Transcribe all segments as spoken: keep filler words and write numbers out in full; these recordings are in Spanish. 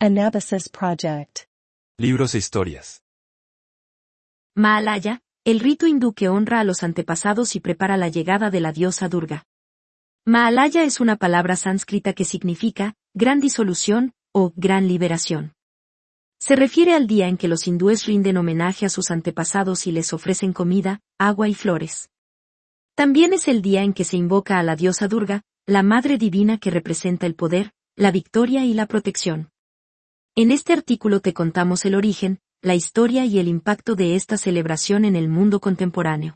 Anabasis Project. Libros e historias. Mahalaya, el rito hindú que honra a los antepasados y prepara la llegada de la diosa Durga. Mahalaya es una palabra sánscrita que significa gran disolución o gran liberación. Se refiere al día en que los hindúes rinden homenaje a sus antepasados y les ofrecen comida, agua y flores. También es el día en que se invoca a la diosa Durga, la madre divina que representa el poder, la victoria y la protección. En este artículo te contamos el origen, la historia y el impacto de esta celebración en el mundo contemporáneo.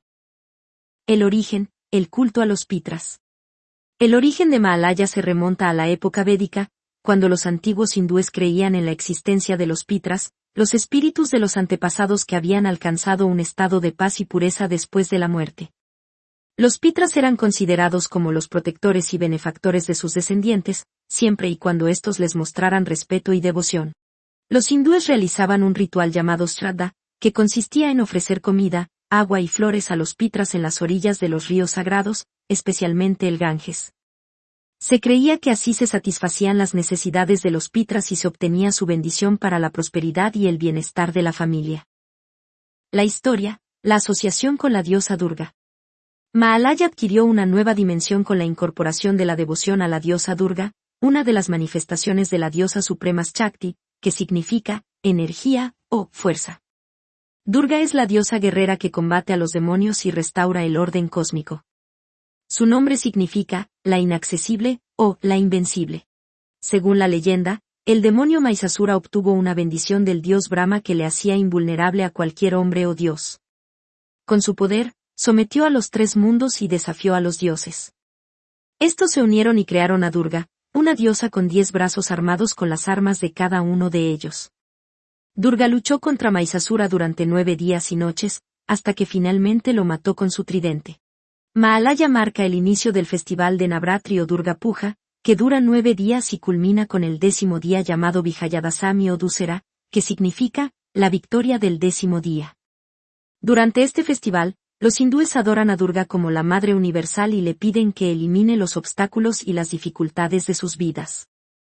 El origen, el culto a los pitras. El origen de Mahalaya se remonta a la época védica, cuando los antiguos hindúes creían en la existencia de los pitras, los espíritus de los antepasados que habían alcanzado un estado de paz y pureza después de la muerte. Los pitras eran considerados como los protectores y benefactores de sus descendientes, siempre y cuando éstos les mostraran respeto y devoción. Los hindúes realizaban un ritual llamado Shraddha, que consistía en ofrecer comida, agua y flores a los pitras en las orillas de los ríos sagrados, especialmente el Ganges. Se creía que así se satisfacían las necesidades de los pitras y se obtenía su bendición para la prosperidad y el bienestar de la familia. La historia, la asociación con la diosa Durga. Mahalaya adquirió una nueva dimensión con la incorporación de la devoción a la diosa Durga, una de las manifestaciones de la diosa suprema Shakti, que significa energía o fuerza. Durga es la diosa guerrera que combate a los demonios y restaura el orden cósmico. Su nombre significa la inaccesible o la invencible. Según la leyenda, el demonio Mahisasura obtuvo una bendición del dios Brahma que le hacía invulnerable a cualquier hombre o dios. Con su poder, sometió a los tres mundos y desafió a los dioses. Estos se unieron y crearon a Durga, una diosa con diez brazos armados con las armas de cada uno de ellos. Durga luchó contra Mahisasura durante nueve días y noches, hasta que finalmente lo mató con su tridente. Mahalaya marca el inicio del festival de Navratri o Durga Puja, que dura nueve días y culmina con el décimo día llamado Vijayadasami o Dussehra, que significa la victoria del décimo día. Durante este festival, los hindúes adoran a Durga como la Madre Universal y le piden que elimine los obstáculos y las dificultades de sus vidas.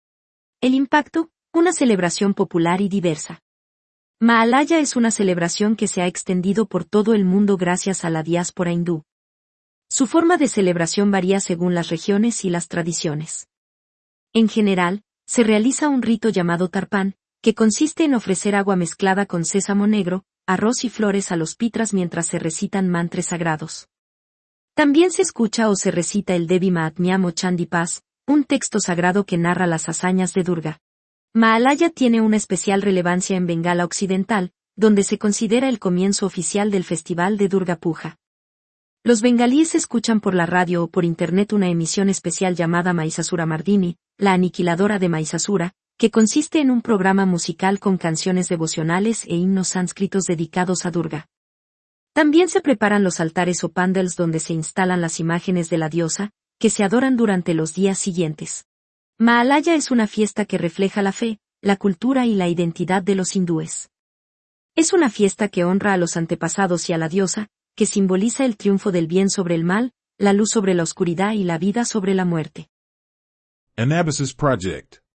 El impacto, una celebración popular y diversa. Mahalaya es una celebración que se ha extendido por todo el mundo gracias a la diáspora hindú. Su forma de celebración varía según las regiones y las tradiciones. En general, se realiza un rito llamado Tarpan, que consiste en ofrecer agua mezclada con sésamo negro, arroz y flores a los pitras mientras se recitan mantras sagrados. También se escucha o se recita el Devi Mahatmyam o Chandi Pas, un texto sagrado que narra las hazañas de Durga. Mahalaya tiene una especial relevancia en Bengala Occidental, donde se considera el comienzo oficial del festival de Durga Puja. Los bengalíes escuchan por la radio o por internet una emisión especial llamada Mahisasura Mardini, la aniquiladora de Mahisasura, que consiste en un programa musical con canciones devocionales e himnos sánscritos dedicados a Durga. También se preparan los altares o pandals donde se instalan las imágenes de la diosa, que se adoran durante los días siguientes. Mahalaya es una fiesta que refleja la fe, la cultura y la identidad de los hindúes. Es una fiesta que honra a los antepasados y a la diosa, que simboliza el triunfo del bien sobre el mal, la luz sobre la oscuridad y la vida sobre la muerte. Anabasis Project.